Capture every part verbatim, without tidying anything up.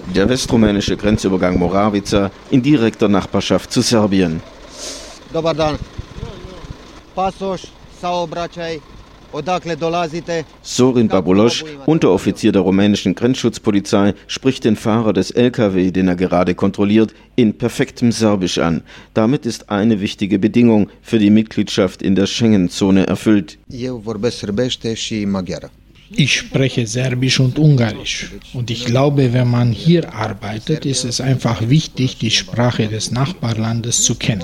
Der westrumänische Grenzübergang Moravica in direkter Nachbarschaft zu Serbien. Dobar dan. Pasoš, saobraćaj, odakle dolazite? Sorin Babulosch, Unteroffizier der rumänischen Grenzschutzpolizei, spricht den Fahrer des L K W, den er gerade kontrolliert, in perfektem Serbisch an. Damit ist eine wichtige Bedingung für die Mitgliedschaft in der Schengen-Zone erfüllt. Eu vorbesc sârbește și maghiară. Ich spreche Serbisch und Ungarisch. Und ich glaube, wenn man hier arbeitet, ist es einfach wichtig, die Sprache des Nachbarlandes zu kennen.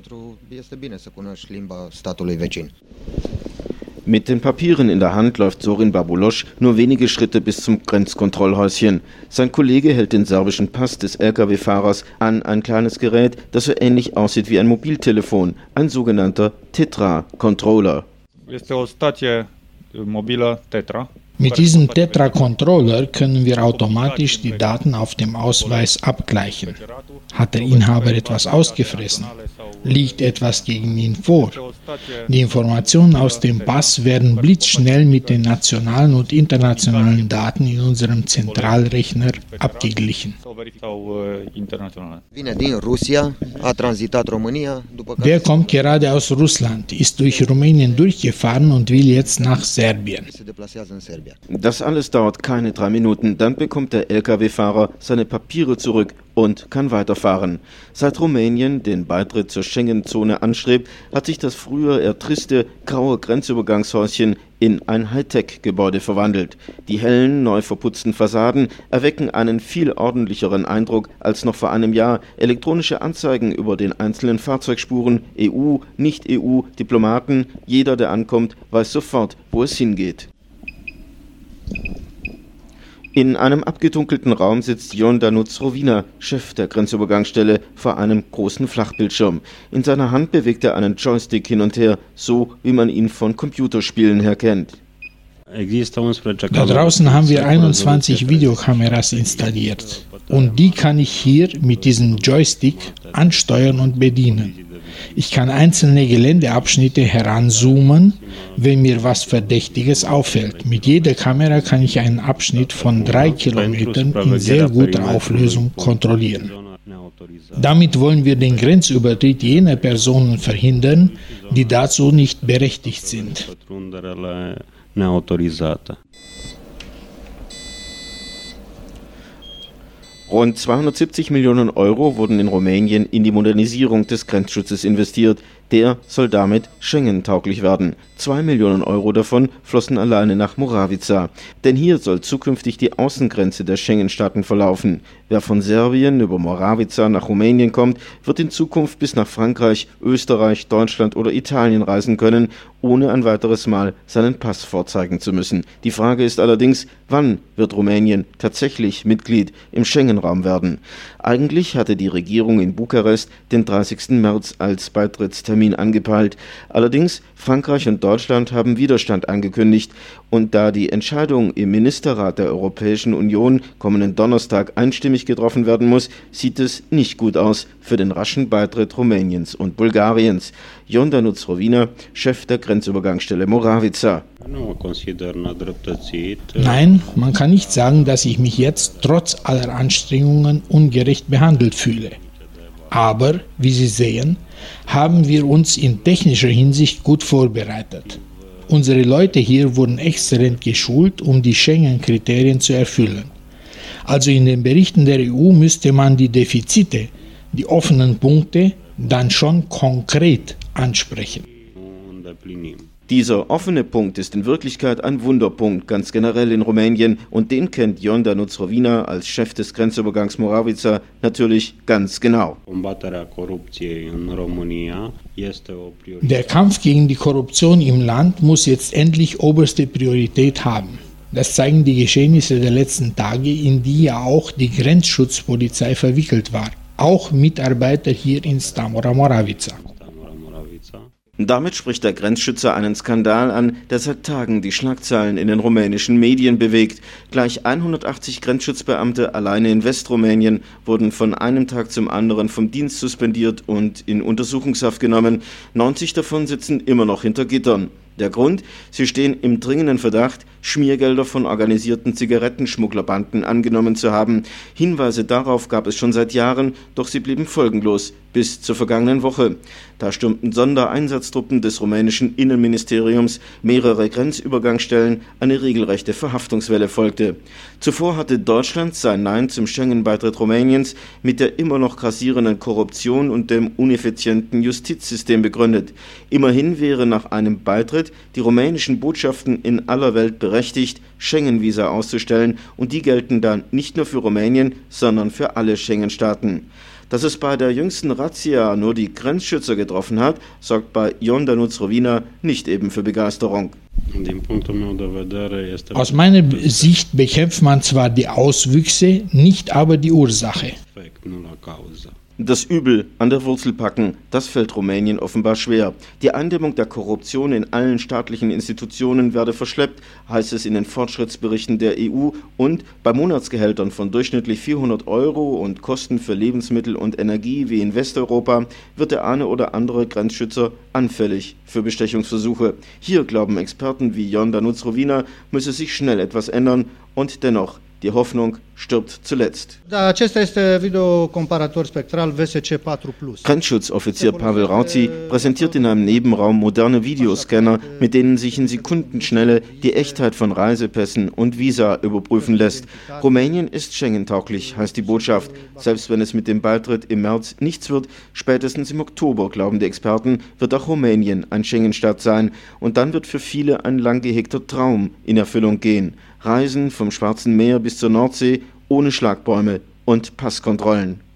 Mit den Papieren in der Hand läuft Sorin Babulosch nur wenige Schritte bis zum Grenzkontrollhäuschen. Sein Kollege hält den serbischen Pass des L K W-Fahrers an ein kleines Gerät, das so ähnlich aussieht wie ein Mobiltelefon, ein sogenannter Tetra-Controller. Mit diesem Tetra-Controller können wir automatisch die Daten auf dem Ausweis abgleichen. Hat der Inhaber etwas ausgefressen? Liegt etwas gegen ihn vor? Die Informationen aus dem Pass werden blitzschnell mit den nationalen und internationalen Daten in unserem Zentralrechner abgeglichen. Wer kommt gerade aus Russland, ist durch Rumänien durchgefahren und will jetzt nach Serbien. Das alles dauert keine drei Minuten, dann bekommt der L K W-Fahrer seine Papiere zurück und kann weiterfahren. Seit Rumänien den Beitritt zur Schengen-Zone anstrebt, hat sich das früher eher triste, graue Grenzübergangshäuschen in ein Hightech-Gebäude verwandelt. Die hellen, neu verputzten Fassaden erwecken einen viel ordentlicheren Eindruck als noch vor einem Jahr. Elektronische Anzeigen über den einzelnen Fahrzeugspuren, E U, Nicht-E U, Diplomaten, jeder, der ankommt, weiß sofort, wo es hingeht. In einem abgedunkelten Raum sitzt Ion Danuț Rovina, Chef der Grenzübergangsstelle, vor einem großen Flachbildschirm. In seiner Hand bewegt er einen Joystick hin und her, so wie man ihn von Computerspielen her kennt. Da draußen haben wir einundzwanzig Videokameras installiert und die kann ich hier mit diesem Joystick ansteuern und bedienen. Ich kann einzelne Geländeabschnitte heranzoomen, wenn mir was Verdächtiges auffällt. Mit jeder Kamera kann ich einen Abschnitt von drei Kilometern in sehr guter Auflösung kontrollieren. Damit wollen wir den Grenzübertritt jener Personen verhindern, die dazu nicht berechtigt sind. Rund zweihundertsiebzig Millionen Euro wurden in Rumänien in die Modernisierung des Grenzschutzes investiert. Der soll damit Schengen-tauglich werden. Zwei Millionen Euro davon flossen alleine nach Moravica. Denn hier soll zukünftig die Außengrenze der Schengen-Staaten verlaufen. Wer von Serbien über Moravica nach Rumänien kommt, wird in Zukunft bis nach Frankreich, Österreich, Deutschland oder Italien reisen können, ohne ein weiteres Mal seinen Pass vorzeigen zu müssen. Die Frage ist allerdings, wann wird Rumänien tatsächlich Mitglied im Schengen-Raum werden? Eigentlich hatte die Regierung in Bukarest den dreißigsten März als Beitrittstermin angepeilt. Allerdings Frankreich und Deutschland haben Widerstand angekündigt. Und da die Entscheidung im Ministerrat der Europäischen Union kommenden Donnerstag einstimmig getroffen werden muss, sieht es nicht gut aus für den raschen Beitritt Rumäniens und Bulgariens. Ion Danuț Rovina, Chef der Grenzübergangsstelle Moravica. Nein, man kann nicht sagen, dass ich mich jetzt trotz aller Anstrengungen ungerecht behandelt fühle. Aber, wie Sie sehen, haben wir uns in technischer Hinsicht gut vorbereitet. Unsere Leute hier wurden exzellent geschult, um die Schengen-Kriterien zu erfüllen. Also in den Berichten der E U müsste man die Defizite, die offenen Punkte, dann schon konkret ansprechen. Dieser offene Punkt ist in Wirklichkeit ein Wunderpunkt, ganz generell in Rumänien, und den kennt Ion Danuț Rovina als Chef des Grenzübergangs Moravica natürlich ganz genau. Der Kampf gegen die Korruption im Land muss jetzt endlich oberste Priorität haben. Das zeigen die Geschehnisse der letzten Tage, in die ja auch die Grenzschutzpolizei verwickelt war. Auch Mitarbeiter hier in Stamora Moravica. Damit spricht der Grenzschützer einen Skandal an, der seit Tagen die Schlagzeilen in den rumänischen Medien bewegt. Gleich hundertachtzig Grenzschutzbeamte alleine in Westrumänien wurden von einem Tag zum anderen vom Dienst suspendiert und in Untersuchungshaft genommen. neunzig davon sitzen immer noch hinter Gittern. Der Grund? Sie stehen im dringenden Verdacht, Schmiergelder von organisierten Zigarettenschmugglerbanden angenommen zu haben. Hinweise darauf gab es schon seit Jahren, doch sie blieben folgenlos bis zur vergangenen Woche. Da stürmten Sondereinsatztruppen des rumänischen Innenministeriums mehrere Grenzübergangsstellen, eine regelrechte Verhaftungswelle folgte. Zuvor hatte Deutschland sein Nein zum Schengen-Beitritt Rumäniens mit der immer noch grassierenden Korruption und dem ineffizienten Justizsystem begründet. Immerhin wäre nach einem Beitritt die rumänischen Botschaften in aller Welt berechtigt, Schengen-Visa auszustellen, und die gelten dann nicht nur für Rumänien, sondern für alle Schengen-Staaten. Dass es bei der jüngsten Razzia nur die Grenzschützer getroffen hat, sorgt bei Ion Danuț Rovina nicht eben für Begeisterung. Aus meiner Sicht bekämpft man zwar die Auswüchse, nicht aber die Ursache. Das Übel an der Wurzel packen, das fällt Rumänien offenbar schwer. Die Eindämmung der Korruption in allen staatlichen Institutionen werde verschleppt, heißt es in den Fortschrittsberichten der E U, und bei Monatsgehältern von durchschnittlich vierhundert Euro und Kosten für Lebensmittel und Energie wie in Westeuropa wird der eine oder andere Grenzschützer anfällig für Bestechungsversuche. Hier glauben Experten wie Ion Danuț Rovina, müsse sich schnell etwas ändern, und dennoch, die Hoffnung stirbt zuletzt. Grenzschutzoffizier Pavel Rauzi präsentiert in einem Nebenraum moderne Videoscanner, mit denen sich in Sekundenschnelle die Echtheit von Reisepässen und Visa überprüfen lässt. Rumänien ist Schengen-tauglich, heißt die Botschaft. Selbst wenn es mit dem Beitritt im März nichts wird, spätestens im Oktober, glauben die Experten, wird auch Rumänien ein Schengen-Staat sein. Und dann wird für viele ein lang gehegter Traum in Erfüllung gehen. Reisen vom Schwarzen Meer bis zur Nordsee ohne Schlagbäume und Passkontrollen.